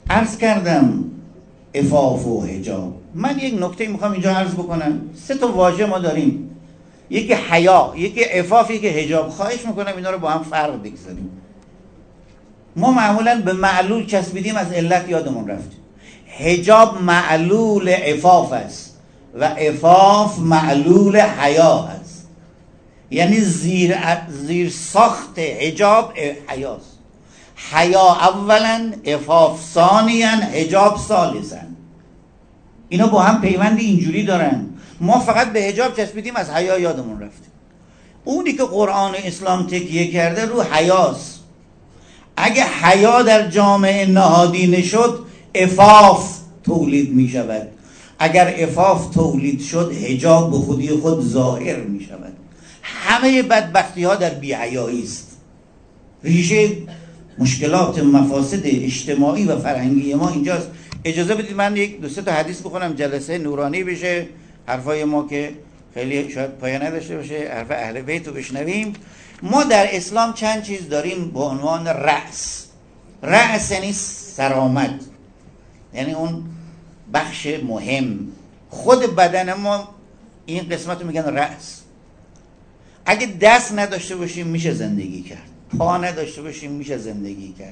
عرض کردم عفاف و حجاب. من یک نکته میخوام اینجا عرض بکنم. 3 تا واژه ما داریم، یکی حیا، یکی عفاف، یکی حجاب. خواهش میکنم اینا رو با هم فرق بگذاریم. ما معمولا به معلول چسبیدیم، از علت یادمون رفت. حجاب معلول عفاف است و عفاف معلول حیا است. یعنی زیر ساخت حجاب حیاست. حیا اولا، عفاف ثانیا، حجاب ثالثا. اینا با هم پیوند اینجوری دارن. ما فقط به حجاب چسبیدیم، از حیا یادمون رفت. اونی که قرآن اسلام تکیه کرده رو حیاست. اگه حیا در جامعه نهادی نشد، عفاف تولید می شود. اگر عفاف تولید شد، حجاب به خودی خود ظاهر می شود. همه بدبختی ها در بی‌حیایی است. ریشه مشکلات مفاسد اجتماعی و فرهنگی ما اینجاست. اجازه بدید من 1-2 تا حدیث بخونم، جلسه نورانی بشه، حرفای ما که خیلی شاید پایان نداشته باشه، حرف اهل بیت رو بشنویم. ما در اسلام چند چیز داریم به عنوان رأس. رأس یعنی سرآمد، یعنی اون بخش مهم. خود بدن ما این قسمت رو میگن رأس. اگه دست نداشته باشیم میشه زندگی کرد، پا نداشته باشیم میشه زندگی کرد.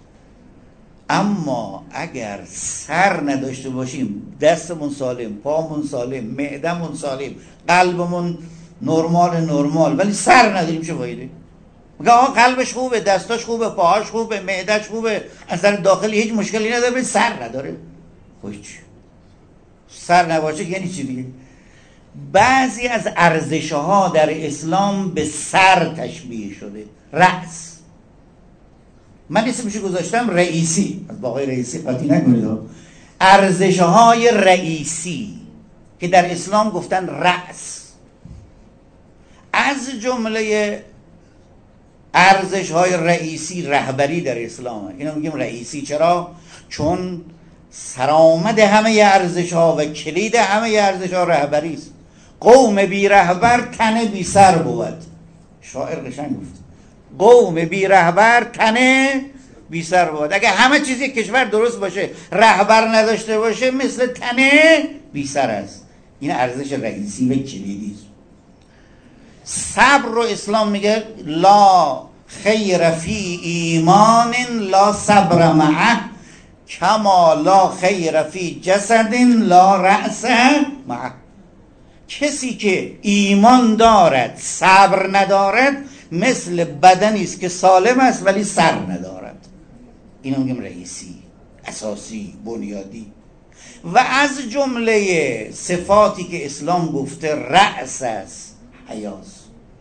اما اگر سر نداشته باشیم، دستمون سالم، پامون سالم، معدمون سالم، قلبمون نرمال، ولی سر نداریم، چه فایده؟ میگه آقا قلبش خوبه، دستاش خوبه، پاهاش خوبه، معدهش خوبه، از نظر داخلی هیچ مشکلی نداره، ولی سر نداره. هیچ. سر نباشه یعنی چی دیگه؟ بعضی از ارزش‌ها در اسلام به سر تشبیه شده. رأس. من اسمشو گذاشتم رئیسی، از باقای رئیسی قاطی نکنید. ارزش‌های رئیسی که در اسلام گفتن رأس. از جمله ارزش‌های رئیسی رهبری در اسلامه. اینو میگیم رئیسی. چرا؟ چون سرآمد همه ارزش‌ها و کلید همه ارزش‌ها رهبری است. قوم بی رهبر تن بی سر بود. شاعر قشنگ گفت قوم بی رهبر تن بی سر بود. اگه همه چیزی کشور درست باشه، رهبر نداشته باشه، مثل تن بی سر است. این ارزش رئیسی و کلیدی است. صبر رو اسلام میگه لا خیر فی ایمان لا صبر معه، کما لا خیر فی جسد لا رأس معه. کسی که ایمان دارد صبر ندارد، مثل بدنی است که سالم است ولی سر ندارد. اینو میگیم رئیسی، اساسی، بنیادی. و از جمله صفاتی که اسلام گفته رأس است، حیاست.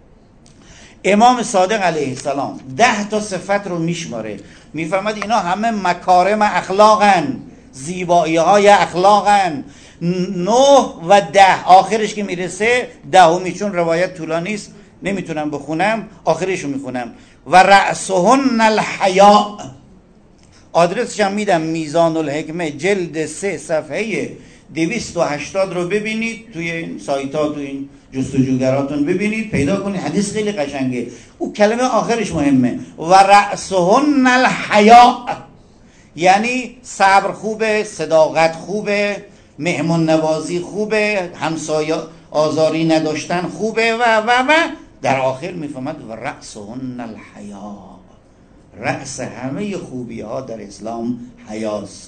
امام صادق علیه السلام 10 تا صفت رو میشماره، میفرماد اینا همه مکارم اخلاقن، زیبایی های اخلاقن. 9 و 10 آخرش که میرسه 10می، چون روایت طولانی است نمیتونم بخونم، آخرشو میخونم. و رأسهن الحیاء. آدرسش هم میدم، میزان الحکمه جلد 3 صفحه 280 رو ببینید، توی این سایت ها، توی این جستجوگراتون ببینید، پیدا کنید. حدیث خیلی قشنگه. او کلمه آخرش مهمه. و رأسهن الحیاء، یعنی صبر خوبه، صداقت خوبه، مهمون نوازی خوبه، همسایه آزاری نداشتن خوبه و در آخر میفهمد و رأسهن الحیا. رأس همه خوبی ها در اسلام حیاست.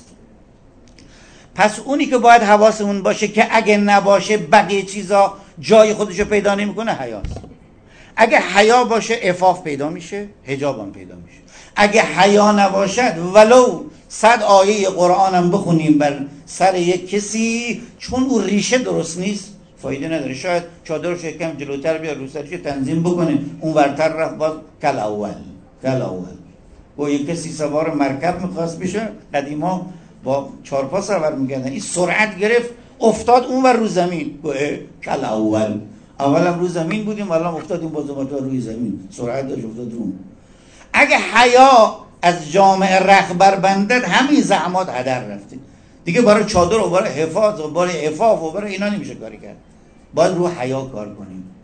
پس اونی که باید حواسمون باشه که اگه نباشه بقیه چیزا جای خودشو پیدا نمیکنه، حیاست. اگه حیا باشه عفاف پیدا میشه، حجاب هم پیدا میشه. اگه حیا نباشد، ولو 100 آیه قرآن هم بخونیم بر سر یک کسی، چون او ریشه درست نیست فایده نداره. شاید چادرش یکم جلوتر بیار، رو سرش تنظیم بکنه، اون ورتر رفت باز کل اول. و یک کسی سوار مرکب میخواست بشه، قدیما با 4 پا سوار میگردن، این سرعت گرفت افتاد اون ور رو زمین، کل اول هم رو زمین بودیم، الان افتادیم باز روی زمین، سرعت داشت افتاد رو. اگه حیا از جامعه رهبر بندد، همین زحمات هدر رفته دیگه. برای چادر و برای حفاظ و برای عفاف و برای اینا نمیشه کاری کرد. باید رو حیا کار کنیم.